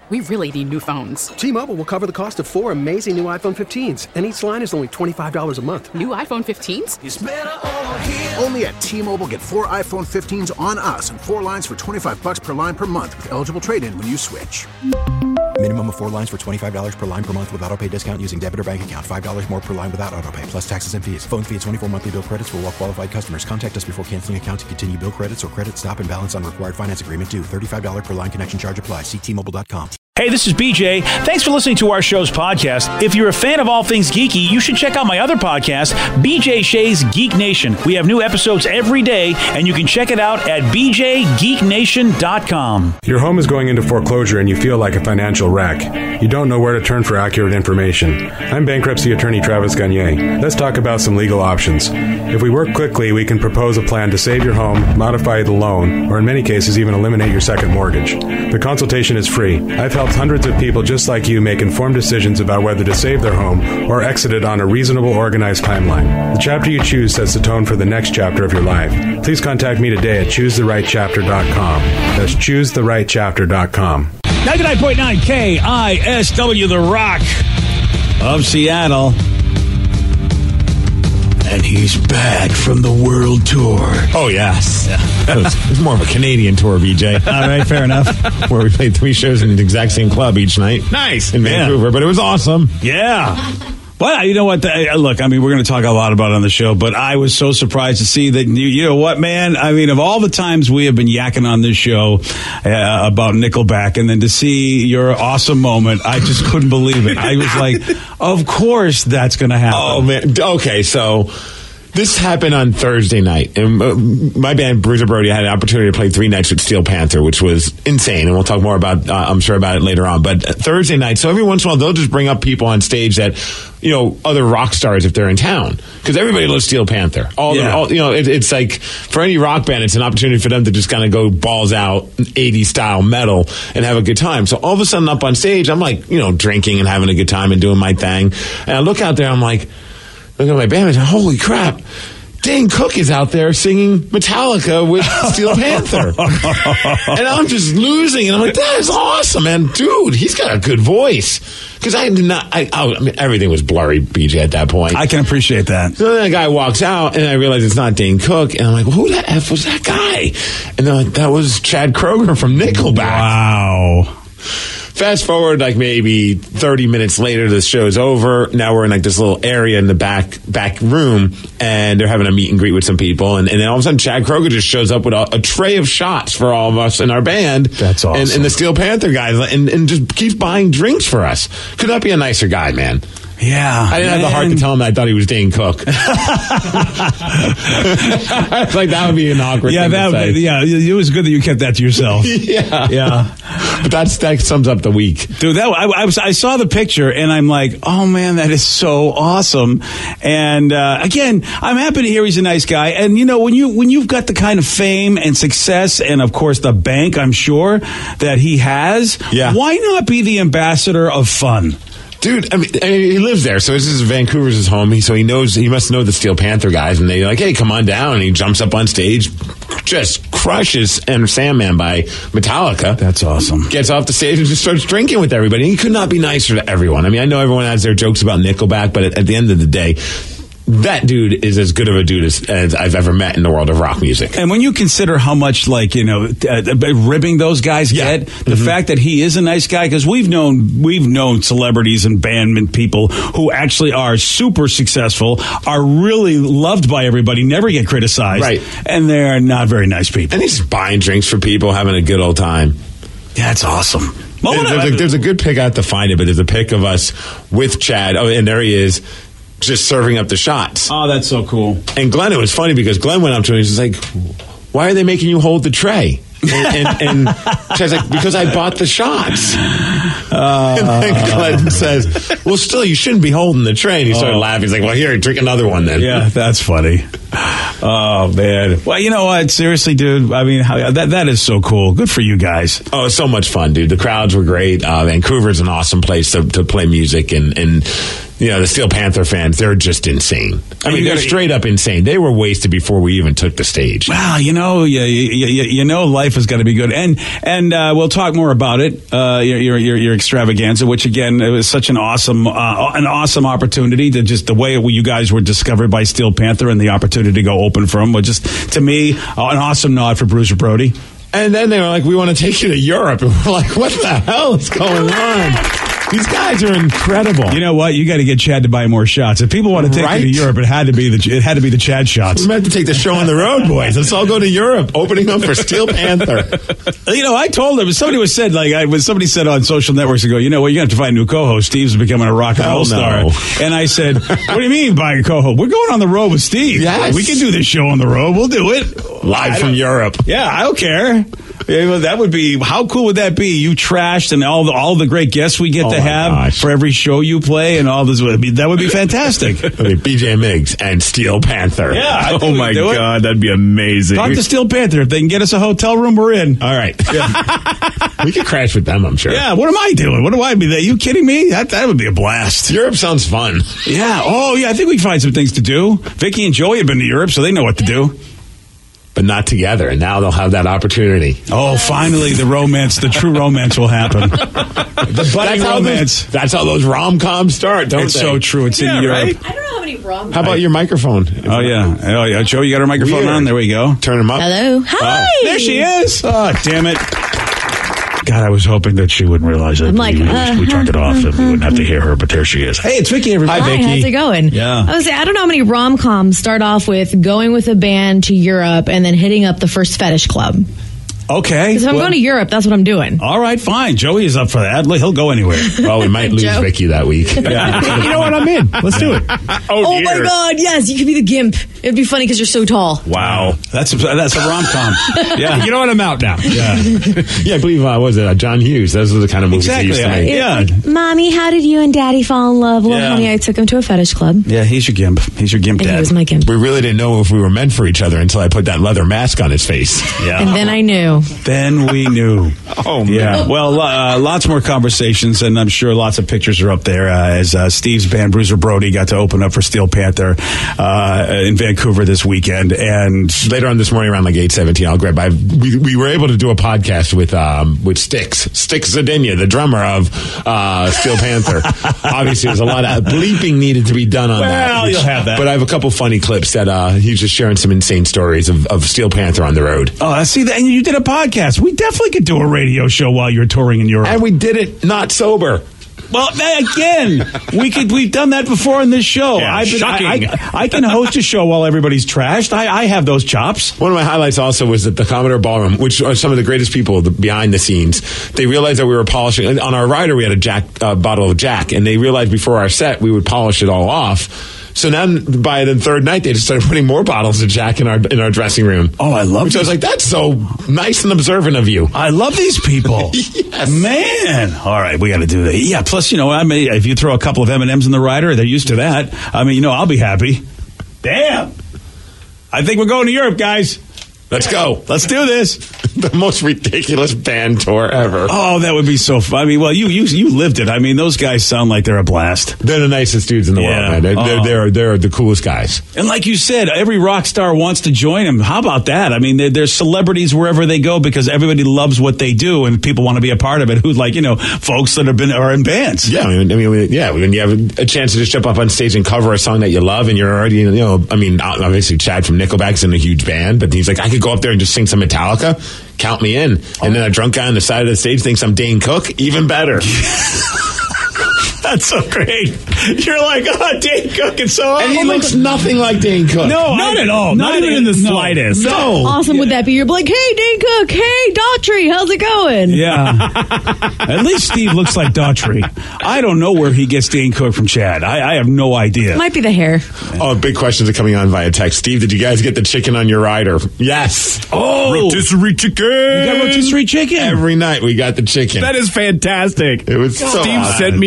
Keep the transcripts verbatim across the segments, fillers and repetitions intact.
we really need new phones. T-Mobile will cover the cost of four amazing new iPhone fifteens, and each line is only twenty-five dollars a month. New iPhone fifteens? It's better over here. Only at T-Mobile, get four iPhone fifteens on us and four lines for twenty-five dollars per line per month with eligible trade-in when you switch. Minimum of four lines for twenty-five dollars per line per month with autopay discount using debit or bank account. five dollars more per line without autopay, plus taxes and fees. Phone fee at twenty-four monthly bill credits for well-qualified customers. Contact us before canceling account to continue bill credits or credit stop and balance on required finance agreement due. thirty-five dollars per line connection charge applies. See T Mobile dot com. Hey, this is B J. Thanks for listening to our show's podcast. If you're a fan of all things geeky, you should check out my other podcast, B J Shea's Geek Nation. We have new episodes every day, and you can check it out at b j geek nation dot com. Your home is going into foreclosure and you feel like a financial wreck. You don't know where to turn for accurate information. I'm bankruptcy attorney Travis Gagne. Let's talk about some legal options. If we work quickly, we can propose a plan to save your home, modify the loan, or in many cases, even eliminate your second mortgage. The consultation is free. I've helped hundreds of people just like you make informed decisions about whether to save their home or exit it on a reasonable, organized timeline. The chapter you choose sets the tone for the next chapter of your life. Please contact me today at choose the right chapter dot com. That's choose the right chapter dot com. ninety-nine point nine K I S W, The Rock of Seattle. And he's back from the world tour. Oh, yes. Yeah. It, was, it was more of a Canadian tour, B J. All right, fair enough. Where we played three shows in the exact same club each night. Nice. In Vancouver, yeah. But it was awesome. Yeah. Well, you know what? The, look, I mean, we're going to talk a lot about it on the show, but I was so surprised to see that, you, you know what, man? I mean, of all the times we have been yakking on this show uh, about Nickelback, and then to see your awesome moment, I just couldn't believe it. I was like, of course that's going to happen. Oh, man. Okay, so this happened on Thursday night, and uh, my band Bruiser Brody had an opportunity to play three nights with Steel Panther, which was insane, and we'll talk more about, uh, I'm sure about it later on. But uh, Thursday night, so every once in a while they'll just bring up people on stage that, you know, other rock stars if they're in town, because everybody loves Steel Panther. All, yeah. the, all you know, it, it's like for any rock band, it's an opportunity for them to just kind of go balls out, eighties style metal, and have a good time. So all of a sudden, up on stage, I'm like, you know, drinking and having a good time and doing my thing, and I look out there, I'm like, look at my band and say, holy crap, Dane Cook is out there singing Metallica with Steel Panther. And I'm just losing. And I'm like, that is awesome, man. Dude, he's got a good voice. Because I did not, I, I mean, everything was blurry, B J, at that point. I can appreciate that. So then the guy walks out, and I realize it's not Dane Cook. And I'm like, well, who the F was that guy? And they're like, that was Chad Kroeger from Nickelback. Wow. Fast forward like maybe thirty minutes later, the show's over. Now we're in like this little area in the back back room, and they're having a meet and greet with some people. And, and then all of a sudden, Chad Kroeger just shows up with a, a tray of shots for all of us in our band. That's awesome. And, and the Steel Panther guys, and, and just keeps buying drinks for us. Could not be a nicer guy, man. Yeah, I didn't man. have the heart to tell him that I thought he was Dane Cook. Like that would be an awkward yeah, thing that, to say. Yeah, it was good that you kept that to yourself. yeah, yeah. But that's that sums up the week, dude. That I, I was I saw the picture and I'm like, oh man, that is so awesome. And uh, again, I'm happy to hear he's a nice guy. And you know, when you when you've got the kind of fame and success, and of course the bank, I'm sure that he has. Yeah. Why not be the ambassador of fun? Dude, I mean, I mean, he lives there, so this is Vancouver's his home. He, so he knows, he must know the Steel Panther guys, and they're like, hey, come on down. And he jumps up on stage, just crushes Enter Sandman by Metallica. That's awesome. Gets off the stage and just starts drinking with everybody. And he could not be nicer to everyone. I mean, I know everyone has their jokes about Nickelback, but at, at the end of the day, that dude is as good of a dude as, as I've ever met in the world of rock music. And when you consider how much, like, you know, uh, ribbing those guys yeah. get, the mm-hmm. fact that he is a nice guy, because we've known we've known celebrities and band people who actually are super successful, are really loved by everybody, never get criticized, right. and they're not very nice people. And he's buying drinks for people, having a good old time. That's awesome. Well, there's, there's, a, there's a good pic. I have to find it, but there's a pic of us with Chad. Oh, and there he is, just serving up the shots. Oh, that's so cool. And Glenn, it was funny because Glenn went up to him and he's like, why are they making you hold the tray? And, and, and Chad's like, because I bought the shots. Uh, and then Glenn says, well, still, you shouldn't be holding the tray. And he started oh. laughing. He's like, well, here, drink another one then. Yeah, that's funny. Oh, man. Well, you know what? Seriously, dude, I mean, how, that that is so cool. Good for you guys. Oh, it's so much fun, dude. The crowds were great. Uh, Vancouver's an awesome place to, to play music. And, and you know, the Steel Panther fans, they're just insane. I mean, you they're gotta- straight up insane. They were wasted before we even took the stage. Well, you know, you, you, you, you know, life has got to be good, and and uh, we'll talk more about it. Uh, your, your your your extravaganza, which again, it was such an awesome uh, an awesome opportunity to just the way you guys were discovered by Steel Panther and the opportunity to go open for them was just to me uh, an awesome nod for Bruiser Brody. And then they were like, we want to take you to Europe. And we're like, what the hell is going on? These guys are incredible. You know what? You got to get Chad to buy more shots. If people want to take Right? you to Europe, it had to be the it had to be the Chad shots. We might have to take the show on the road, boys. Let's all go to Europe, opening up for Steel Panther. You know, I told them, somebody was said, like, I was somebody said on social networks ago, you know, well, you have to find a new co-host. Steve's becoming a rock and Hell roll star. no. And I said, what do you mean buying a co-host? We're going on the road with Steve. Yes. We can do this show on the road. We'll do it. Live I from don't- Europe. Yeah, I don't care. Yeah, well, that would be, how cool would that be? You trashed and all the, all the great guests we get Oh to my have gosh. for every show you play and all this. Would be, that would be fantastic. I mean, B J Miggs and Steel Panther. Yeah, I think Oh we my could do it. God, that'd be amazing. Talk to Steel Panther. If they can get us a hotel room, we're in. All right. We could crash with them, I'm sure. Yeah, what am I doing? What do I be? Are you kidding me? That that would be a blast. Europe sounds fun. Yeah. Oh, yeah. I think we can find some things to do. Vicky and Joey have been to Europe, so they know what to do. But not together, and now they'll have that opportunity. Oh, finally, the romance, the true romance will happen. The budding That's how, romance. those, that's how those rom-coms start, don't It's they? so true. It's in Yeah, Europe. right? I don't know how many rom. How about your microphone? Oh, yeah. Oh, yeah. Joe, you got her microphone Weird. on? There we go. Turn them up. Hello. Hi. There she is. Oh, damn it. God, I was hoping that she wouldn't realize it. I'm like, we, uh, we turned it off and we wouldn't have to hear her, but there she is. Hey, it's Vicky, everybody. Hi, how's it going? Yeah. I was I don't know how many rom coms start off with going with a band to Europe and then hitting up the first fetish club. Okay. Because if I'm well, going to Europe, that's what I'm doing. all right, fine. Joey is up for that. He'll go anywhere. Well, we might lose Joe. Vicky that week. Yeah. You know what? I'm in. Let's do it. Oh, my God, yes, you could be the gimp. It'd be funny because you're so tall. Wow. That's a, that's a rom-com. Yeah. You know what? I'm out now. Yeah. Yeah, I believe, uh, what was it, uh, John Hughes. Those were the kind of movies Exactly. he used to make. Yeah. It's like, Mommy, how did you and Daddy fall in love? Well, Yeah. honey, I took him to a fetish club. Yeah, he's your gimp. He's your gimp And he dad. was my gimp. We really didn't know if we were meant for each other until I put that leather mask on his face. Yeah. And then I knew. Then we knew. Oh, man. Yeah. Well, uh, lots more conversations, and I'm sure lots of pictures are up there uh, as uh, Steve's band, Bruiser Brody, got to open up for Steel Panther uh, in Vancouver this weekend. And Later on this morning, around like eight seventeen, I'll grab. I, we, we were able to do a podcast with um, with Styx, Styx Zadinia, the drummer of uh, Steel Panther. Obviously, there's a lot of bleeping needed to be done on that. Well, you'll have that. But I have a couple funny clips that uh, he's just sharing some insane stories of, of Steel Panther on the road. oh, I see that. And you did a podcast. We definitely could do a radio show while you're touring in Europe. And we did it not sober. Well, again, we could. We've done that before in this show. Yeah, I've been, shocking. I, I, I can host a show while everybody's trashed. I, I have those chops. One of my highlights also was that the Commodore Ballroom, which are some of the greatest people the, behind the scenes, they realized that we were polishing. On our rider, we had a Jack uh, bottle of Jack, and they realized before our set we would polish it all off. So now, by the third night, they just started putting more bottles of Jack in our in our dressing room. Oh, I love Which I was like, that's so nice and observant of you. I love these people. Yes. Man. All right, we got to do that. Yeah, plus, you know, I may, if you throw a couple of M and M's in the rider, they're used to that. I mean, you know, I'll be happy. Damn. I think we're going to Europe, guys. Let's go. Let's do this. The most ridiculous band tour ever. Oh, that would be so fun. I mean, well, you you you lived it. I mean, those guys sound like they're a blast. They're the nicest dudes in the Yeah. world, man. They're, Oh. they're, they're, they're the coolest guys. And like you said, every rock star wants to join them. How about that? I mean, they're, they're celebrities wherever they go because everybody loves what they do and people want to be a part of it. Who's like, you know, folks that have been are in bands. Yeah, I mean, I mean, yeah, when you have a chance to just jump up on stage and cover a song that you love and you're already, you know, I mean, obviously Chad from Nickelback's in a huge band, but he's like, I could go up there and just sing some Metallica. Count me in. And then a drunk guy on the side of the stage thinks I'm Dane Cook. Even better. That's so great. You're like, oh, Dane Cook is so. And he oh my looks God. nothing like Dane Cook. No, Not I- at all. Not, even in the no, slightest. No. How awesome would that be? You're like, hey, Dane Cook, hey, Daughtry, how's it going? Yeah. At least Steve looks like Daughtry. I don't know where he gets Dane Cook from Chad. I, I have no idea. Might be the hair. Oh, big questions are coming on via text. Steve, did you guys get the chicken on your rider? Yes. oh, Rotisserie chicken. you got rotisserie chicken. Every night we got the chicken. That is fantastic. It was so Steve awesome. sent me a picture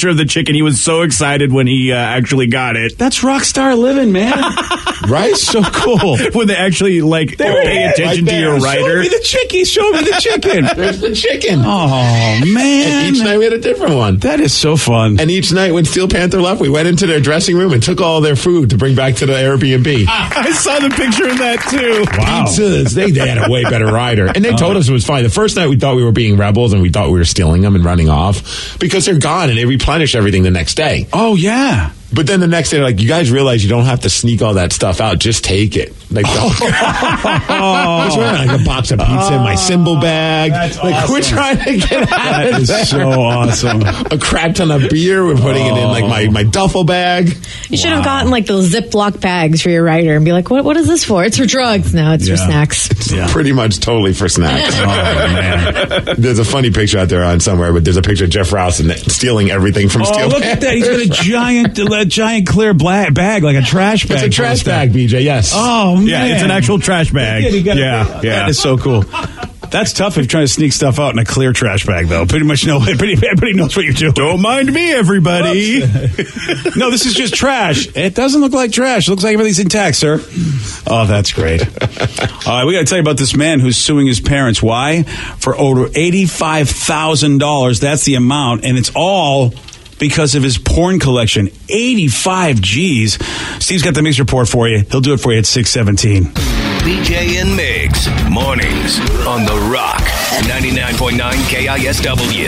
picture of the chicken. He was so excited when he uh, actually got it. That's rock star living, man. Right? So cool. When they actually like There pay it is, attention right to your there. writer. Show me the chicken. Show me the chicken. There's the chicken. Oh, man. And each night we had a different one. That is so fun. And each night when Steel Panther left, we went into their dressing room and took all their food to bring back to the Airbnb. I saw the picture of that too. Wow. Pizzas. They, they had a way better rider. And they told us it was fine. The first night we thought we were being rebels and we thought we were stealing them and running off because they're gone and they replenish everything the next day. Oh, yeah. But then the next day, like, you guys realize you don't have to sneak all that stuff out. Just take it. Like, oh. like a box of pizza in my symbol bag. That's like, awesome. we're trying to get out That of is there. so awesome. A crap ton of beer. We're putting it in, like, my, my duffel bag. You should have gotten like those Ziploc bags for your writer and be like, what, what is this for? It's for drugs. No, it's Yeah. for snacks. It's Yeah. pretty much totally for snacks. Oh, man. There's a funny picture out there on somewhere, but there's a picture of Jeff Rouse and stealing everything from Oh, Steel look at that. He's got a giant, a giant clear black bag, like a trash bag. It's a trash bag, B J, yes. Oh, man. Yeah, it's an actual trash bag. Yeah, you gotta- Yeah, That yeah. is so cool. That's tough if you're trying to sneak stuff out in a clear trash bag, though. Pretty much no, pretty, everybody knows what you're doing. Don't mind me, everybody. No, this is just trash. It doesn't look like trash. It looks like everything's intact, sir. Oh, that's great. All right, we got to tell you about this man who's suing his parents. Why? For over eighty-five thousand dollars. That's the amount, and it's all because of his porn collection. eighty-five G's. Steve's got the mix report for you. He'll do it for you at six seventeen. B J and Migs, mornings on The Rock, ninety-nine point nine K I S W.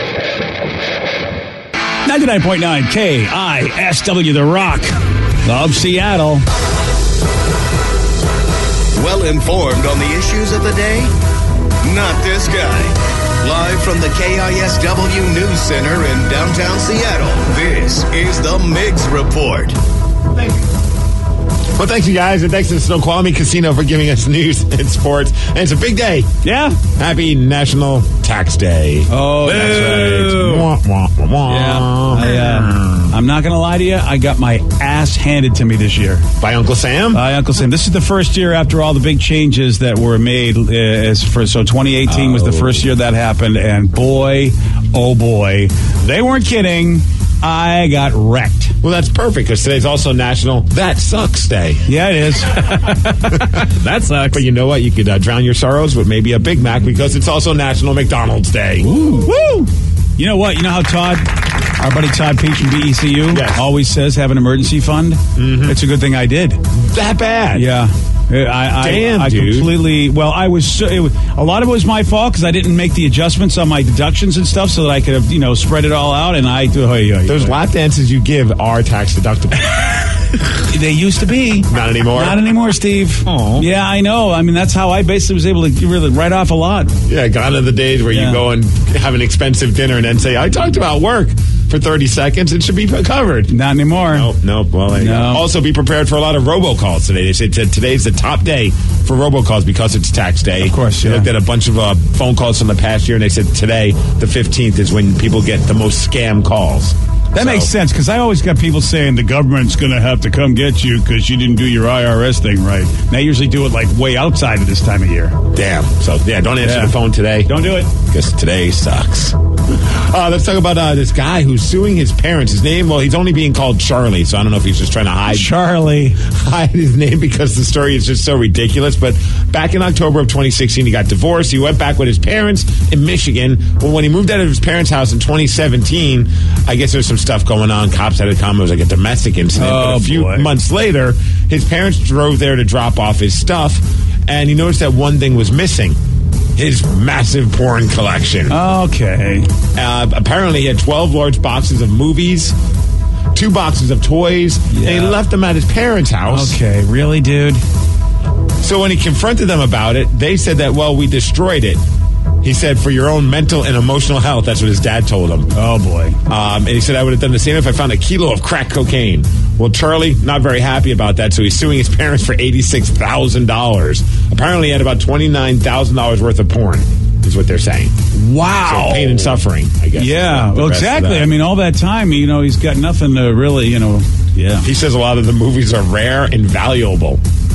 ninety-nine point nine K I S W, The Rock of Seattle. Well informed on the issues of the day? Not this guy. Live from the K I S W News Center in downtown Seattle, this is the Migs Report. Thank you. Well, thanks, you guys, and thanks to the Snoqualmie Casino for giving us news and sports. And it's a big day. Yeah. Happy National Tax Day. Oh, that's right. Wah, wah, wah, wah. Yeah. I, uh, I'm not going to lie to you. I got my ass handed to me this year. By Uncle Sam? By Uncle Sam. This is the first year after all the big changes that were made. Uh, as for, so twenty eighteen oh. was the first year that happened. And boy, oh boy, they weren't kidding. I got wrecked. Well, that's perfect because today's also National That Sucks Day. Yeah, it is. That sucks. But you know what? You could uh, drown your sorrows with maybe a Big Mac because it's also National McDonald's Day. Ooh. Woo! You know what? You know how Todd, our buddy Todd Peach from B E C U, yes. always says have an emergency fund? Mm-hmm. It's a good thing I did. That bad? Yeah. I, Damn, I, I dude. completely. Well, I was. So, it was a lot of it was my fault because I didn't make the adjustments on my deductions and stuff, so that I could have, you know, spread it all out. And I, oh, yeah, those yeah. lap dances you give are tax deductible. They used to be. Not anymore. Not anymore, Steve. Aw. Yeah, I know. I mean, that's how I basically was able to really write off a lot. Yeah, gone are the days where Yeah. you go and have an expensive dinner and then say, "I talked about work." For thirty seconds, it should be covered. Not anymore. Nope, nope. Well, there you go. No. Also, be prepared for a lot of robocalls today. They said today's the top day for robocalls because it's tax day. Of course, They yeah. looked at a bunch of uh, phone calls from the past year, and they said today, the fifteenth, is when people get the most scam calls. That So- makes sense because I always got people saying the government's going to have to come get you because you didn't do your I R S thing right. And they usually do it like way outside of this time of year. Damn. So, yeah, don't answer Yeah. the phone today. Don't do it. Because today sucks. Uh, let's talk about uh, this guy who's suing his parents. His name, well, he's only being called Charlie, so I don't know if he's just trying to hide Charlie. hide his name because the story is just so ridiculous. But back in October of twenty sixteen, he got divorced. He went back with his parents in Michigan. Well, when he moved out of his parents' house in twenty seventeen, I guess there was some stuff going on. Cops had to come. It was like a domestic incident. Oh, but a few boy. months later, his parents drove there to drop off his stuff, and he noticed that one thing was missing. His massive porn collection. Okay. Uh, apparently, he had twelve large boxes of movies, two boxes of toys, and he Yeah. left them at his parents' house. Okay. Really, dude? So when he confronted them about it, they said that, well, we destroyed it. He said, for your own mental and emotional health. That's what his dad told him. Oh, boy. Um, and he said, I would have done the same if I found a kilo of crack cocaine. Well, Charlie, not very happy about that, so he's suing his parents for eighty-six thousand dollars. Apparently, he had about twenty-nine thousand dollars worth of porn, is what they're saying. Wow. So pain and suffering, I guess. Yeah. The Well, rest of exactly. that. I mean, all that time, you know, he's got nothing to really, you know, yeah. He says a lot of the movies are rare and valuable.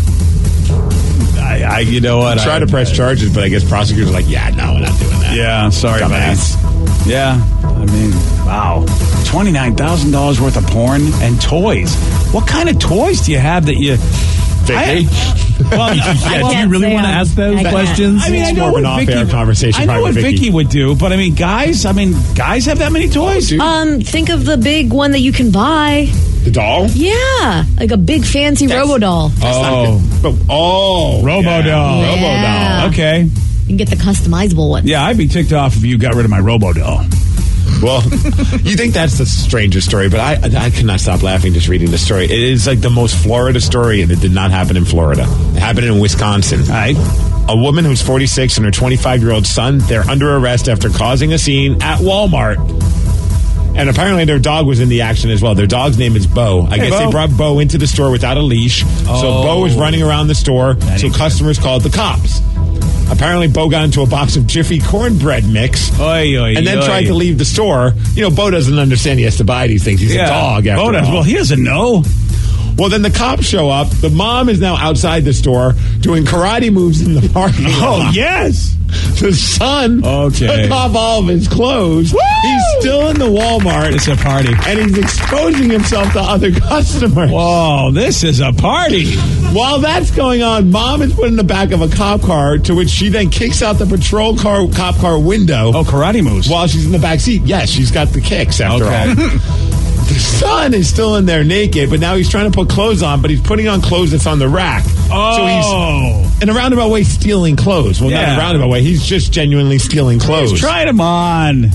I, I you know what? Try I, to press charges, but I guess prosecutors are like, yeah, no, we're not doing that. Yeah, sorry, Dumbass. buddy. Yeah, I mean, wow. twenty-nine thousand dollars worth of porn and toys. What kind of toys do you have that you... Vicky? Well, yeah, I do you really want to ask those I questions? I mean, I It's know more of an what Vicky, off-air conversation I know probably what with Vicky. Vicky. would do, but I mean, guys, I mean, guys have that many toys? Um, think of the big one that you can buy. The doll? Yeah, like a big fancy That's- robo doll. Oh, But, oh. Robo doll. Yeah. Robo doll. Okay. You can get the customizable one. Yeah, I'd be ticked off if you got rid of my Robo doll. Well, you think that's the strangest story, but I I could not stop laughing just reading the story. It is like the most Florida story, and it did not happen in Florida. It happened in Wisconsin. All right. A woman who's forty-six and her twenty-five-year-old son, they're under arrest after causing a scene at Walmart. And apparently their dog was in the action as well. Their dog's name is Bo. I Hey, guess Bo. they brought Bo into the store without a leash. Oh. So Bo was running around the store, That so ain't customers called the cops. Apparently Bo got into a box of Jiffy cornbread mix. Oy, oy, and then oy. tried to leave the store. You know, Bo doesn't understand he has to buy these things. He's Yeah. a dog after Bo does. all. Well, he doesn't know. Well, then the cops show up. The mom is now outside the store doing karate moves in the parking lot. Oh, yes. The son Okay. took off all of his clothes. He's still in the Walmart. It's a party. And he's exposing himself to other customers. Whoa, this is a party. While that's going on, mom is put in the back of a cop car, to which she then kicks out the patrol car cop car window. Oh, karate moves. While she's in the back seat. Yes, she's got the kicks after Okay. all. The son is still in there naked, but now he's trying to put clothes on, but he's putting on clothes that's on the rack. Oh. So he's, in a roundabout way, stealing clothes. Well, not in Yeah. a roundabout way. He's just genuinely stealing clothes. He's trying them on.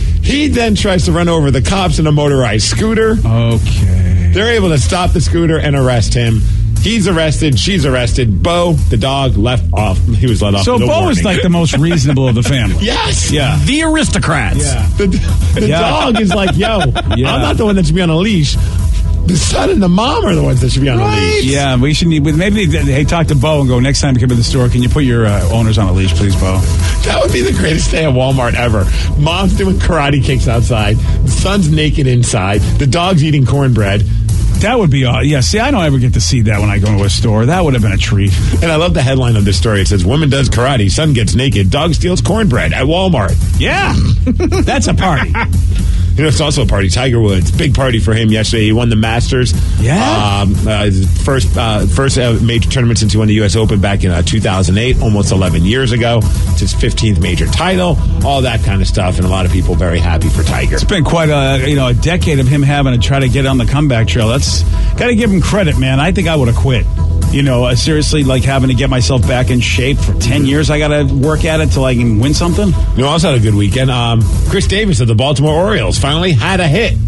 He then tries to run over the cops in a motorized scooter. Okay. They're able to stop the scooter and arrest him. He's arrested. She's arrested. Bo, the dog, left off. He was let off. So with a Bo is warning. like the most reasonable of the family. Yes. Yeah. The aristocrats. Yeah. The, the Yeah. dog is like, yo, Yeah. I'm not the one that should be on a leash. The son and the mom are the ones that should be on a leash. Yeah, we should need. Maybe they, hey, talk to Bo and go next time you come to the store. Can you put your uh, owners on a leash, please, Bo? That would be the greatest day at Walmart ever. Mom's doing karate kicks outside. The son's naked inside. The dog's eating cornbread. That would be. Uh, yeah. See, I don't ever get to see that when I go to a store. That would have been a treat. And I love the headline of this story. It says, woman does karate, son gets naked, dog steals cornbread at Walmart. Yeah, that's a party. You know, it's also a party. Tiger Woods, big party for him yesterday. He won the Masters. Yeah. Um, uh, his first uh, first uh, major tournament since he won the U S Open back in uh, two thousand eight, almost eleven years ago. It's his fifteenth major title, all that kind of stuff. And a lot of people very happy for Tiger. It's been quite a you know a decade of him having to try to get on the comeback trail. That's got to give him credit, man. I think I would have quit. You know, uh, seriously, like having to get myself back in shape for ten years. I got to work at it till I can win something. You know, also had a good weekend. Um, Chris Davis of the Baltimore Orioles finally had a hit.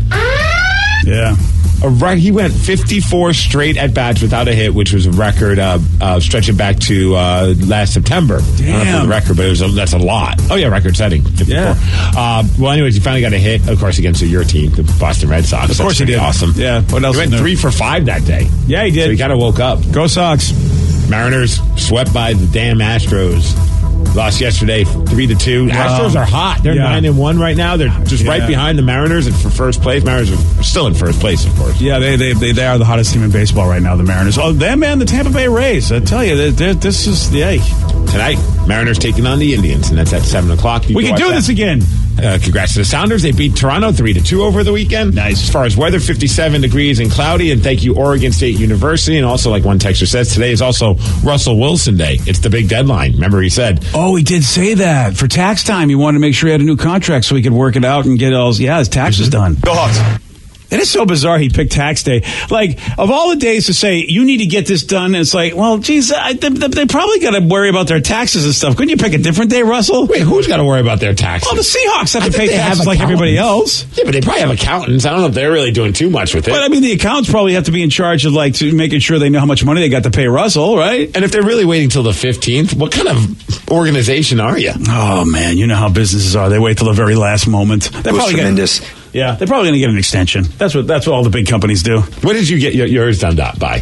Yeah. A right, he went fifty-four straight at bats without a hit, which was a record uh, uh, stretching back to uh, last September. I don't know if it was a record, but it was a, that's a lot. Oh yeah, record setting. fifty-four. Yeah. Uh, well, anyways, he finally got a hit, of course, against your team, the Boston Red Sox. Of course That's he did. Awesome. Yeah. What else? He went is new? three for five that day. Yeah, he did. So he kind of woke up. Go Sox. Mariners swept by the damn Astros. Lost yesterday, three to two. Wow. Astros are hot. They're Yeah. nine and one right now. They're just Yeah. right behind the Mariners and for first place. Mariners are still in first place, of course. Yeah, they, they they they are the hottest team in baseball right now. The Mariners. Oh, them and the Tampa Bay Rays. I tell you, they're, they're, this is yay. Tonight, Mariners taking on the Indians, and that's at seven o'clock. You We can watch do that. this again. Uh, congrats to the Sounders. They beat Toronto three to two over the weekend. Nice. As far as weather, fifty-seven degrees and cloudy. And thank you, Oregon State University. And also, like one texter says, today is also Russell Wilson Day. It's the big deadline. Remember, he said, Oh, he did say that for tax time. He wanted to make sure he had a new contract so he could work it out and get all. Yeah, his taxes done. "Go Hawks." It is so bizarre he picked tax day. Like, of all the days to say, you need to get this done, it's like, well, geez, I, they, they probably got to worry about their taxes and stuff. Couldn't you pick a different day, Russell? Wait, who's got to worry about their taxes? Well, the Seahawks have I to think pay they have taxes like everybody else. accountants. Yeah, but they probably have accountants. I don't know if they're really doing too much with it. But I mean, the accountants probably have to be in charge of like to making sure they know how much money they got to pay Russell, right? And if they're really waiting till the fifteenth, what kind of organization are you? Oh man, you know how businesses are. They wait till the very last moment. They're probably tremendous. Gonna, yeah, they're probably going to get an extension. That's what that's what all the big companies do. What did you get your, yours done by?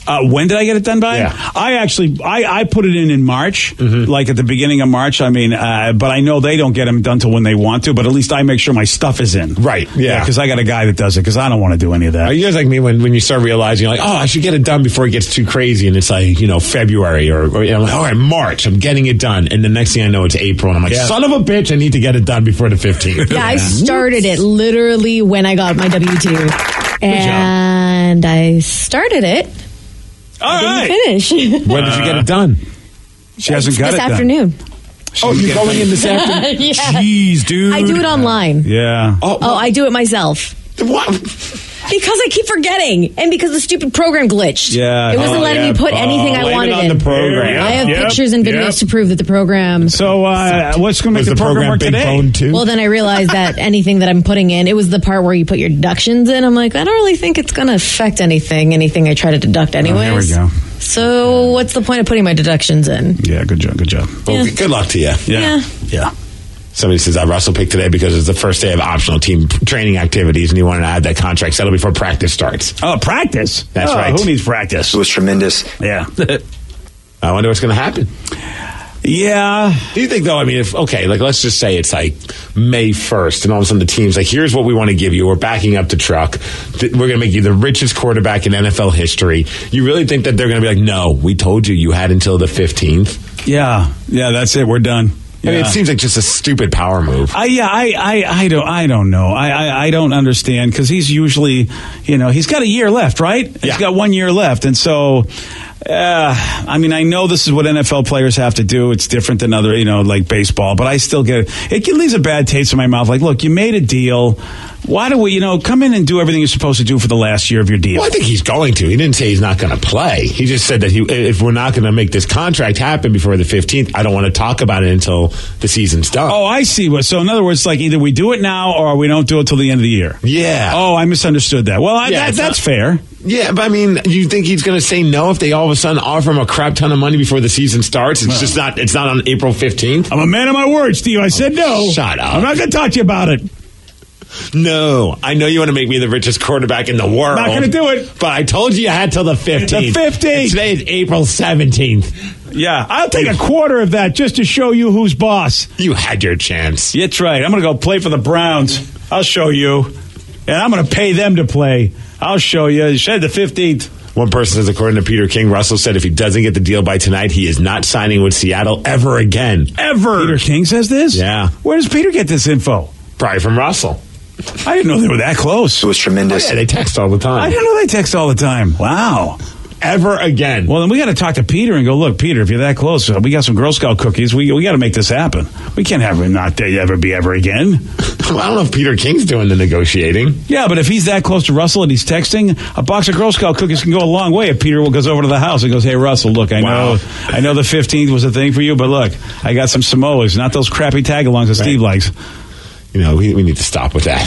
Uh, when did I get it done by? Yeah. I actually, I, I put it in in March, mm-hmm. like at the beginning of March. I mean, uh, but I know they don't get them done till when they want to, but at least I make sure my stuff is in. Right, yeah. Because I got a guy that does it, because I don't want to do any of that. Are you guys like me when, when you start realizing, like, oh, I should get it done before it gets too crazy, and it's like, you know, February, or, or you know, like, all right, March, I'm getting it done, and the next thing I know, it's April, and I'm like, yeah. son of a bitch, I need to get it done before the fifteenth. Yeah, I started it literally when I got my W two. And I started it. All I right. didn't finish. When did you get it done? She hasn't got this it done. afternoon. Oh, you're going in this afternoon? Yeah. Jeez, dude. I do it online. Yeah. Oh, Oh, I do it myself. what? Because I keep forgetting, and because the stupid program glitched. Yeah. It wasn't Oh, letting yeah. me put anything Oh, I blame it wanted on in. the program. I have Yep, pictures and videos yep. to prove that the program. So, uh, what's going to make Was the, the program, program work Big today? Bone too? Well, then I realized that anything that I'm putting in, it was the part where you put your deductions in. I'm like, I don't really think it's going to affect anything, anything I try to deduct anyways. there we go. So what's the point of putting my deductions in? Yeah, good job, good job. Well, Yeah. good luck to you. Yeah. Yeah. Yeah. Somebody says, I Russell picked today because it's the first day of optional team training activities, and he wanted to add that contract settle before practice starts. Oh, practice. That's Oh, right. Who needs practice? It was tremendous. Yeah. I wonder what's going to happen. Yeah. Do you think, though, I mean, if, okay, like, let's just say it's like May first, and all of a sudden the team's like, here's what we want to give you. We're backing up the truck. Th- We're going to make you the richest quarterback in N F L history. You really think that they're going to be like, no, we told you you had until the fifteenth? Yeah. Yeah, that's it. We're done. I mean, Yeah. it seems like just a stupid power move. I, yeah, I, I, I don't, I don't know. I, I, I don't understand because he's usually, you know, he's got a year left, right? Yeah. He's got one year left, and so, uh, I mean, I know this is what N F L players have to do. It's different than other, you know, like baseball, but I still get it. It leaves a bad taste in my mouth. Like, look, you made a deal. Why do we, you know, come in and do everything you're supposed to do for the last year of your deal? Well, I think he's going to. He didn't say he's not going to play. He just said that he, if we're not going to make this contract happen before the fifteenth, I don't want to talk about it until the season's done. Oh, I see. So, in other words, like either we do it now or we don't do it till the end of the year. Yeah. Oh, I misunderstood that. Well, I, Yeah, that, it's that's not- fair. Yeah, but I mean, you think he's going to say no if they all of a sudden offer him a crap ton of money before the season starts? It's just not. It's not on April fifteenth. I'm a man of my word, Steve. I said no. Shut up. I'm not going to talk to you about it. No, I know you want to make me the richest quarterback in the world. Not gonna do it. But I told you you had till the fifteenth. The fifteenth. Today is April seventeenth. Yeah, I'll take a quarter of that just to show you who's boss. You had your chance. That's right. I'm going to go play for the Browns. I'll show you. And I'm going to pay them to play. I'll show you. You said the fifteenth. One person says, according to Peter King, Russell said if he doesn't get the deal by tonight, he is not signing with Seattle ever again. Ever. Peter King says this? Yeah. Where does Peter get this info? Probably from Russell. I didn't know they were that close. It was tremendous. Oh, yeah, they text all the time. I didn't know they text all the time. Wow. Ever again. Well, then we got to talk to Peter and go, look, Peter, if you're that close, uh, we got some Girl Scout cookies. We we got to make this happen. We can't have him not uh, ever be ever again. Well, I don't know if Peter King's doing the negotiating. Yeah, but if he's that close to Russell and he's texting, a box of Girl Scout cookies can go a long way. If Peter goes over to the house and goes, hey, Russell, look, I Wow. know I know the fifteenth was a thing for you, but look, I got some Samoas, not those crappy tag-alongs that Steve likes. You know, we, we need to stop with that.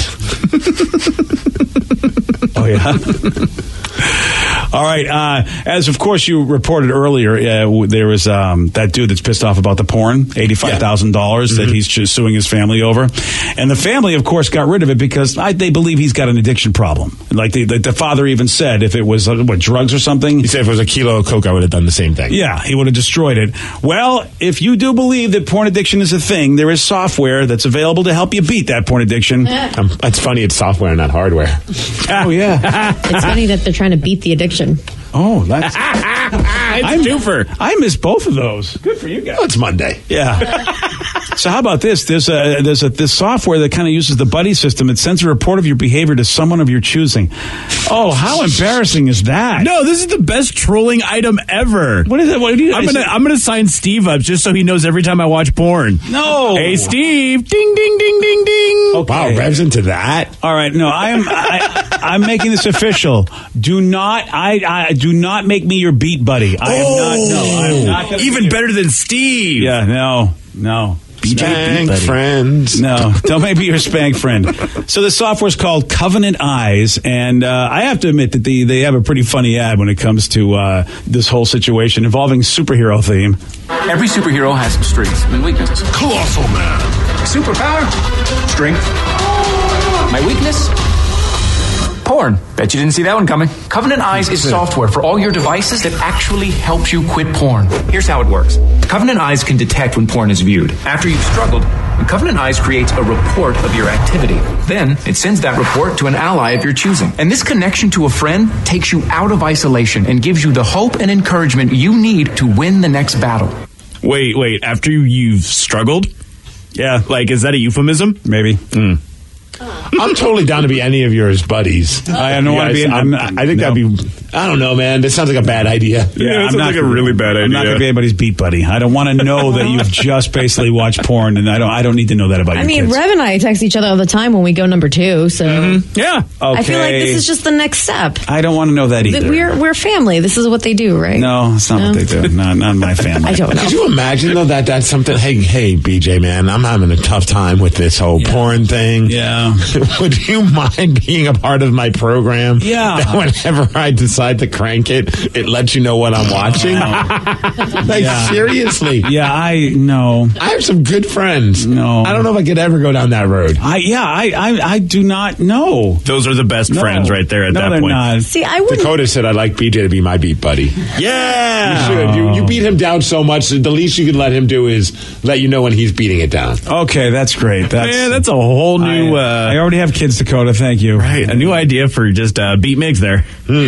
Oh, yeah? All right. Uh, as, of course, you reported earlier, uh, there was um, that dude that's pissed off about the porn, eighty-five thousand dollars Yeah. that Mm-hmm. he's just suing his family over. And the family, of course, got rid of it because I, they believe he's got an addiction problem. Like the, the, the father even said if it was, uh, what, drugs or something? He said if it was a kilo of coke, I would have done the same thing. Yeah, he would have destroyed it. Well, if you do believe that porn addiction is a thing, there is software that's available to help you beat that porn addiction. Um, it's funny, it's software, not hardware. Oh, yeah. It's funny that they're trying to beat the addiction. Oh, that's... I'm twofer. I missed both of those. Good for you guys. Oh, it's Monday. Yeah. So how about this? There's a there's a this software that kind of uses the buddy system. It sends a report of your behavior to someone of your choosing. Oh, how embarrassing is that? No, this is the best trolling item ever. What is it? What do you? I'm gonna I'm gonna sign Steve up just so he knows every time I watch porn. No. Hey, Steve! Ding, ding, ding, ding, ding. Okay. Wow, Rev's into that. All right, no, I am. I, I'm making this official. Do not. I, I do not make me your beat buddy. I am not. No, I am not. Gonna Even be- better than Steve. Yeah. No. No. B J Spank buddy. friends. No, don't make me your spank friend. So the software is called Covenant Eyes, and uh, I have to admit that the, they have a pretty funny ad when it comes to uh, this whole situation involving superhero theme. Every superhero has some strengths and weaknesses. Colossal Man. Superpower? Strength. My weakness? Porn. Bet you didn't see that one coming. Covenant Eyes is software for all your devices that actually helps you quit porn. Here's how it works. Covenant Eyes can detect when porn is viewed. After you've struggled, Covenant Eyes creates a report of your activity. Then it sends that report to an ally of your choosing. And this connection to a friend takes you out of isolation and gives you the hope and encouragement you need to win the next battle. Wait, wait. After you've struggled? Yeah. Like, is that a euphemism? Maybe. Mm. I'm totally down to be any of yours buddies. I don't want to be. I'm, I'm, I think no. that'd be. I don't know, man. This sounds like a bad idea. Yeah, Yeah, it I'm sounds not like a gonna- really bad I'm not idea. going to be anybody's beat buddy. I don't want to know that you've just basically watched porn, and I don't. I don't need to know that about I your mean, kids. Rev and I text each other all the time when we go number two, so Yeah. Okay. I feel like this is just the next step. I don't want to know that That either. We're we're family. This is what they do, right? no, it's not No? what they do. Not, not my family. I don't know. Could you imagine though that that's something? Hey, hey, B J, man, I'm having a tough time with this whole porn thing. Yeah. Would you mind being a part of my program? Yeah. That whenever I decide to crank it, it lets you know what I'm watching. Like Yeah. seriously. Yeah, I no. I have some good friends. No. I don't know if I could ever go down that road. I yeah, I I, I do not know. Those are the best No. friends right there at no, that they're point. Not. See, I wouldn't. Dakota said I'd like B J to be my beat buddy. Yeah. You should. You, you beat him down so much that the least you can let him do is let you know when he's beating it down. Okay, that's great. That's Man, that's a whole new, I, uh, I already have kids, Dakota. Thank you. right, a new idea for just uh, beat Migs there.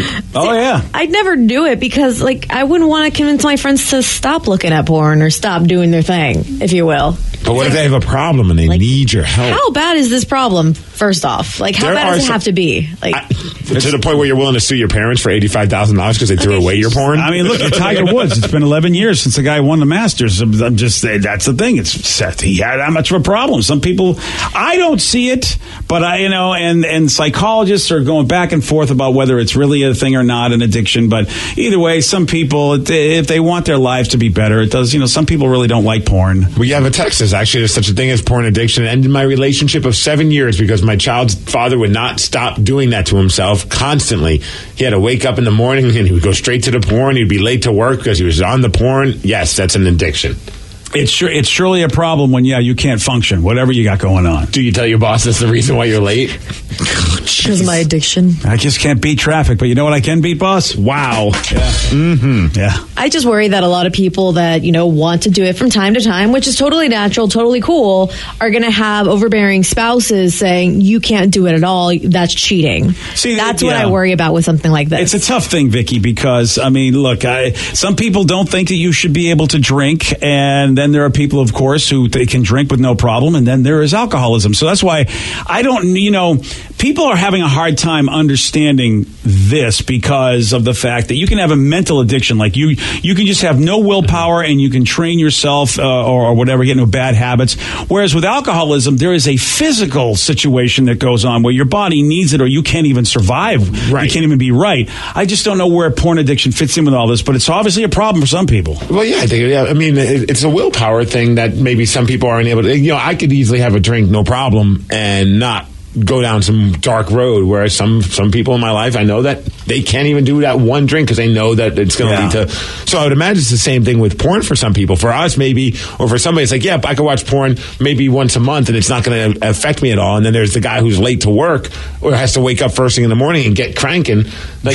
Oh yeah. I'd never do it because, like, I wouldn't want to convince my friends to stop looking at porn or stop doing their thing, if you will. But what if they have a problem and they Like, need your help? How bad is this problem? First off, like, how There bad are does it some- have to be? Like, I, to the point where you're willing to sue your parents for eighty-five thousand dollars because they threw away your porn? I mean, look at Tiger Woods. It's been eleven years since the guy won the Masters. I'm I'm just that's the thing. It's set. He had that much of a problem. Some people, I don't see it, but I, you know, and and psychologists are going back and forth about whether it's really a thing or not, an addiction. But either way, some people, if they want their lives to be better, it does. You know, some people really don't like porn. We have a text. There's actually there's such a thing as porn addiction. It ended my relationship of seven years because my child's father would not stop doing that to himself constantly. He had to wake up in the morning and he would go straight to the porn. He'd be late to work because he was on the porn. Yes, that's an addiction. It's sure it's surely a problem when yeah you can't function, whatever you got going on. Do you tell your boss that's the reason why you're late? because of my addiction. I just can't beat traffic, but you know what I can beat, boss? Wow. Yeah. Mm-hmm. Yeah. I just worry that a lot of people that, you know, want to do it from time to time, which is totally natural, totally cool, are going to have overbearing spouses saying, you can't do it at all. That's cheating. See, That's yeah. what I worry about with something like this. It's a tough thing, Vicky, because, I mean, look, I, some people don't think that you should be able to drink, and then there are people, of course, who they can drink with no problem, and then there is alcoholism. So that's why I don't, you know, people are having a hard time understanding this because of the fact that you can have a mental addiction. Like you, you can just have no willpower and you can train yourself uh, or, or whatever, get into bad habits. Whereas with alcoholism, there is a physical situation that goes on where your body needs it or you can't even survive. Right. You can't even be right. I just don't know where porn addiction fits in with all this, but it's obviously a problem for some people. Well, yeah, I think, yeah, I mean, it, it's a willpower thing that maybe some people aren't able to. You know, I could easily have a drink, no problem, and not go down some dark road. Whereas some some people in my life, I know that they can't even do that one drink because they know that it's going to Yeah. lead to. So I would imagine it's the same thing with porn for some people. For us, maybe, or for somebody, it's like, yeah, I could watch porn maybe once a month and it's not going to affect me at all. And then there's the guy who's late to work or has to wake up first thing in the morning and get cranking. Like,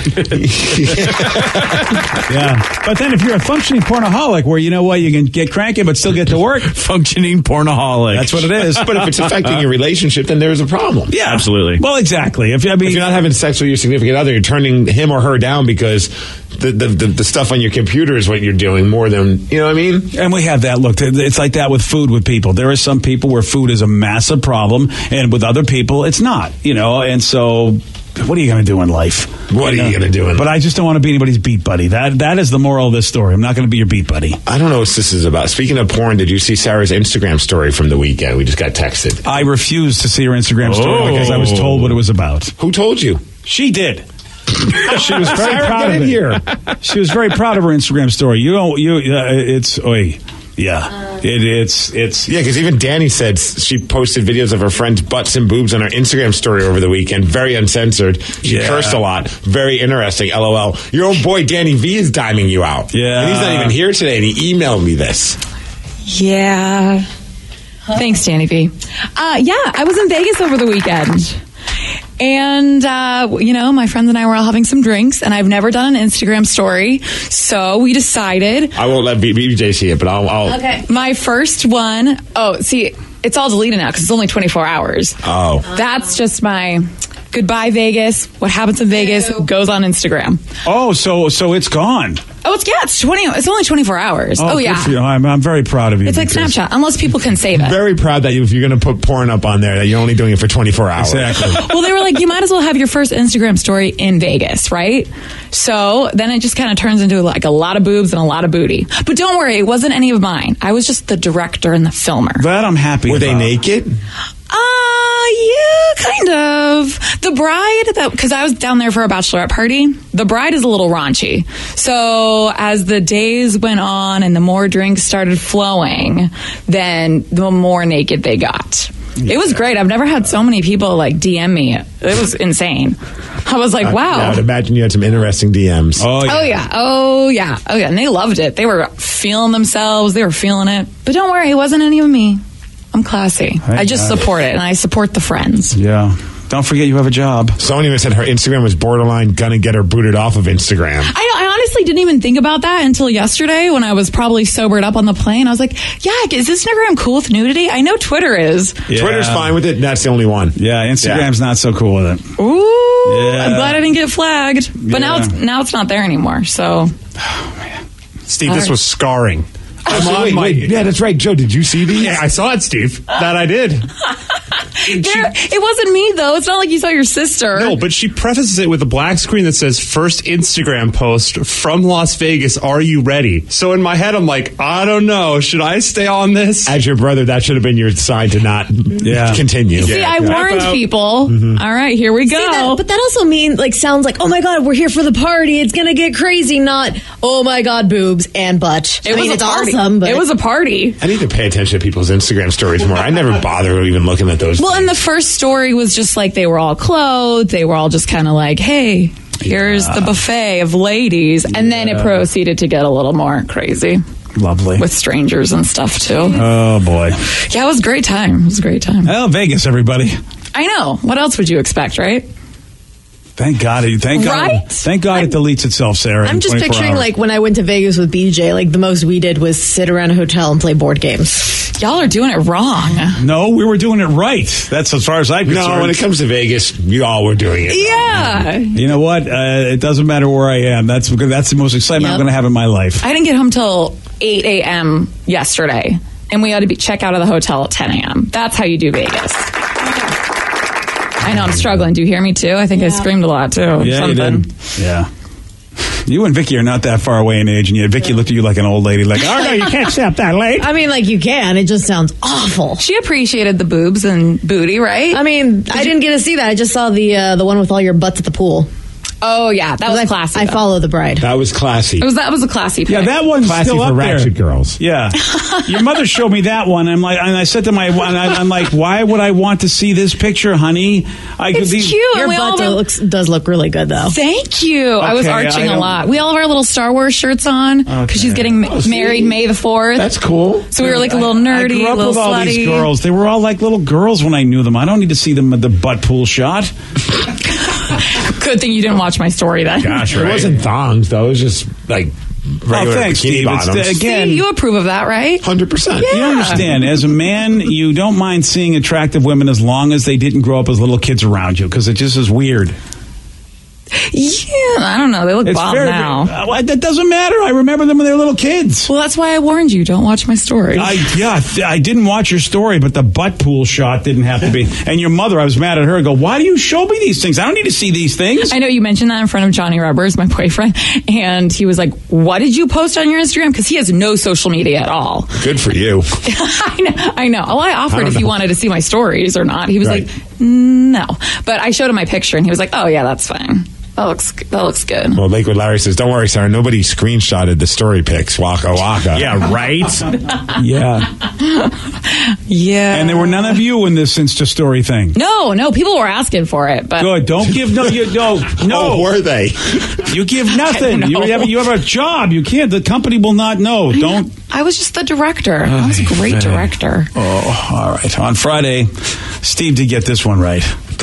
Yeah. But then if you're a functioning pornaholic where, you know what, you can get cranky but still get to work. Functioning pornaholic. That's what it is. but if it's affecting your relationship, then there's a problem. Yeah, absolutely. Well, exactly. If I mean, If you're not having sex with your significant other, you're turning him or her down because the, the, the, the stuff on your computer is what you're doing more than, you know what I mean? and we have that. Look, it's like that with food with people. There are some people where food is a massive problem, and with other people, it's not. You know, and so what are you going to do in life? What are you going to do in But I just don't want to be anybody's beat buddy. That that is the moral of this story. I'm not going to be your beat buddy. I don't know what this is about. Speaking of porn, did you see Sarah's Instagram story from the weekend? We just got texted. I refused to see her Instagram story Oh. because I was told what it was about. Who told you? She did. She was very Sarah, proud get of in it. here. She was very proud of her Instagram story. You don't. You. Uh, it's. Oy. Yeah. It, it's. It's. Yeah, because even Danny said she posted videos of her friends' butts and boobs on her Instagram story over the weekend. Very uncensored. She Yeah. cursed a lot. Very interesting. LOL. Your old boy Danny V is diming you out. Yeah. And he's not even here today, and he emailed me this. Yeah. Thanks, Danny B. Uh, yeah, I was in Vegas over the weekend. And, uh, you know, my friends and I were all having some drinks, and I've never done an Instagram story. So we decided. I won't let B J see it, but I'll. I'll Okay. My first one. Oh, see, it's all deleted now because it's only twenty-four hours. Oh. That's just my goodbye, Vegas. What happens in Vegas goes on Instagram. Oh, so so it's gone. Oh, it's yeah, it's twenty. It's only twenty-four hours. Oh, Oh, good yeah. for you. I'm, I'm very proud of you. It's like because- Snapchat, unless people can save it. Very proud that you, if you're going to put porn up on there, that you're only doing it for twenty-four hours. Exactly. Well, they were like, you might as well have your first Instagram story in Vegas, right? So then it just kind of turns into like a lot of boobs and a lot of booty. But don't worry, it wasn't any of mine. I was just the director and the filmer. That I'm happy Were about. they naked? Uh, yeah, kind of. The bride, that because I was down there for a bachelorette party, the bride is a little raunchy. So as the days went on and the more drinks started flowing, then the more naked they got. It was great. I've never had so many people like D M me. It was insane. I was like, wow. I would imagine you had some interesting D Ms. Oh, Oh yeah. Oh yeah. Oh yeah. And they loved it. They were feeling themselves. They were feeling it. But don't worry, it wasn't any of me. I'm classy. I just God. support it, and I support the friends. Yeah. Don't forget you have a job. Someone even said her Instagram was borderline gonna get her booted off of Instagram. I, I honestly didn't even think about that until yesterday when I was probably sobered up on the plane. I was like, yeah, is Instagram cool with nudity? I know Twitter is. Yeah. Twitter's fine with it, and that's the only one. Yeah, Instagram's not so cool with it. Ooh, Yeah. I'm glad I didn't get flagged. But now Yeah. it's now it's not there anymore. So Steve, All this right. was scarring. Oh, I'm so on wait, my- wait. Yeah, that's right. Joe, did you see these? Yeah, I saw it, Steve. That I did. there, it wasn't me though. It's not like you saw your sister. No, but she prefaces it with a black screen that says first Instagram post from Las Vegas. Are you ready? So in my head, I'm like, I don't know. Should I stay on this? As your brother, that should have been your sign to not Yeah. continue. See, I warned out. people. Mm-hmm. All right, here we go. See, that, but that also means like sounds like, oh my god, we're here for the party. It's gonna get crazy. Not oh my god, boobs and butt. it I was mean, a it's party. awesome, but It was a party. I need to pay attention to people's Instagram stories more. I never bother even looking at those. Well, and the first story was just like they were all clothed. They were all just kind of like, hey, here's the buffet of ladies. And then it proceeded to get a little more crazy Lovely. with strangers and stuff, too. Oh, boy. Yeah, it was a great time. It was a great time. Oh, Vegas, everybody. I know. What else would you expect, right? Thank God. it- Thank God. Right? Thank God it deletes itself, Sarah. I'm in just twenty-four picturing hours. like when I went to Vegas with B J, like the most we did was sit around a hotel and play board games. Y'all are doing it wrong. No, we were doing it right. That's as far as I'm concerned. no, when it comes to Vegas, you all were doing it. Yeah. You know what? Uh, it doesn't matter where I am. That's because that's the most excitement I'm Yep. going to have in my life. I didn't get home till eight a.m. yesterday, and we had to be check out of the hotel at ten a.m. That's how you do Vegas. I know I'm struggling. Do you hear me too? I think I screamed a lot too. or Yeah, you something. did. Yeah. You and Vicky are not that far away in age, and yet Vicky looked at you like an old lady, like, oh, no, you can't stay up that late. I mean, like you can. It just sounds awful. She appreciated the boobs and booty, right? I mean, I didn't get to see that. I just saw the uh, the one with all your butts at the pool. Oh yeah, that was I, classy. I though. follow the bride. That was classy. It was that was a classy. Yeah, pic. that one's Classy still for up there. ratchet girls. Yeah, your mother showed me that one. I'm like, and I said to my, and I, I'm like, why would I want to see this picture, honey? I It's these- cute. Your and we all butt have our- looks, does look really good, though. Thank you. I was Okay, arching I a don't- lot. We all have our little Star Wars shirts on because Okay. she's getting ma- Oh, see? married May the fourth. That's cool. So we were like a little I nerdy, grew a up little with all slutty. these girls. They were all like little girls when I knew them. I don't need to see them at the butt pool shot. Good thing you didn't watch my story then. Gosh, It right? wasn't thongs, though. It was just like regular Oh, thanks, bikini Steve. It's, bottoms. uh, again, See, you approve of that, right? one hundred percent. You understand, as a man, you don't mind seeing attractive women as long as they didn't grow up as little kids around you, because it just is weird. Yeah, I don't know. They look It's bomb very, now. very- uh, that doesn't matter. I remember them when they were little kids. Well, that's why I warned you. Don't watch my story. I yeah, th- I didn't watch your story, but the butt pool shot didn't have to be. And your mother, I was mad at her. I go, why do you show me these things? I don't need to see these things. I know you mentioned that in front of Johnny Rubbers, my boyfriend, and he was like, what did you post on your Instagram? Because he has no social media at all. Good for you. I know. I know. Well, I I offered don't if he know. wanted to see my stories or not. He was Right. like, no. But I showed him my picture, and he was like, oh, yeah, that's fine. That looks that looks good. Well, Lakewood Larry says, don't worry, Sarah. Nobody screenshotted the story pics. Waka waka. Yeah, right? Yeah. Yeah. And there were none of you in this Insta story thing. No, no, people were asking for it, but Good. Don't give no. You, no. No. Oh, were they? You give nothing. I You know. have, you have a job. You can't. The company will not know. Don't. I was just the director. I was a great director. Oh, all right. On Friday, Steve did get this one right.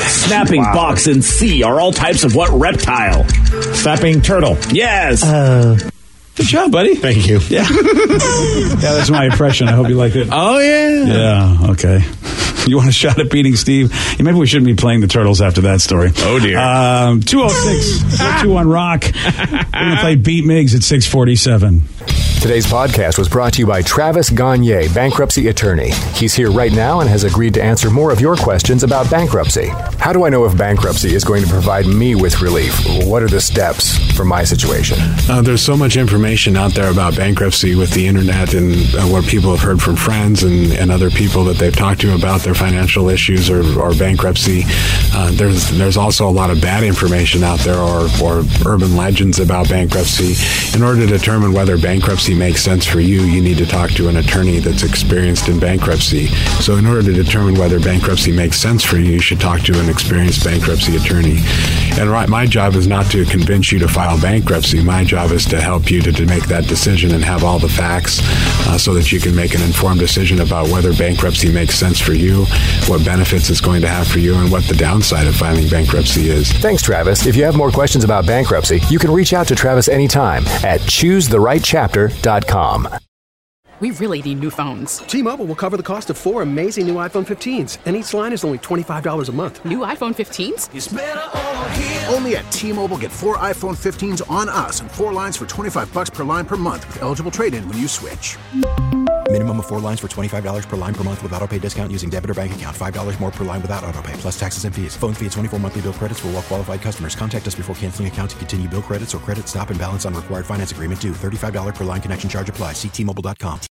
Snapping Wow. fox and sea are all types of what reptile? Snapping turtle. Yes. Uh, good job, buddy. Thank you. Yeah. Yeah, that's my impression. I hope you liked it. Oh, yeah. Yeah, okay. You want a shot at beating Steve? Yeah, maybe we shouldn't be playing the Turtles after that story. Oh, dear. Um, two oh six, four two one Rock. We're going to play Beat Migs at six forty-seven. Today's podcast was brought to you by Travis Gagne, bankruptcy attorney. He's here right now and has agreed to answer more of your questions about bankruptcy. How do I know if bankruptcy is going to provide me with relief? What are the steps for my situation? Uh, there's so much information out there about bankruptcy with the internet and uh, what people have heard from friends and, and other people that they've talked to about their financial issues or, or bankruptcy. Uh, there's there's also a lot of bad information out there or, or urban legends about bankruptcy. In order to determine whether bankruptcy makes sense for you, you need to talk to an attorney that's experienced in bankruptcy. So in order to determine whether bankruptcy makes sense for you, you should talk to an experienced bankruptcy attorney. And right, my job is not to convince you to file bankruptcy. My job is to help you to, to make that decision and have all the facts uh, so that you can make an informed decision about whether bankruptcy makes sense for you, what benefits it's going to have for you, and what the downside of filing bankruptcy is. Thanks, Travis. If you have more questions about bankruptcy, you can reach out to Travis anytime at choose the right chapter dot com. We really need new phones. T-Mobile will cover the cost of four amazing new iPhone fifteens, and each line is only twenty-five dollars a month. New iPhone fifteens? Only at T-Mobile, get four iPhone fifteens on us and four lines for twenty-five bucks per line per month with eligible trade-in when you switch. Minimum of four lines for twenty-five dollars per line per month with autopay discount using debit or bank account. five dollars more per line without autopay, plus taxes and fees. Phone fee at twenty-four monthly bill credits for well-qualified customers. Contact us before canceling account to continue bill credits or credit stop and balance on required finance agreement due. thirty-five dollars per line connection charge applies. See T Mobile dot com.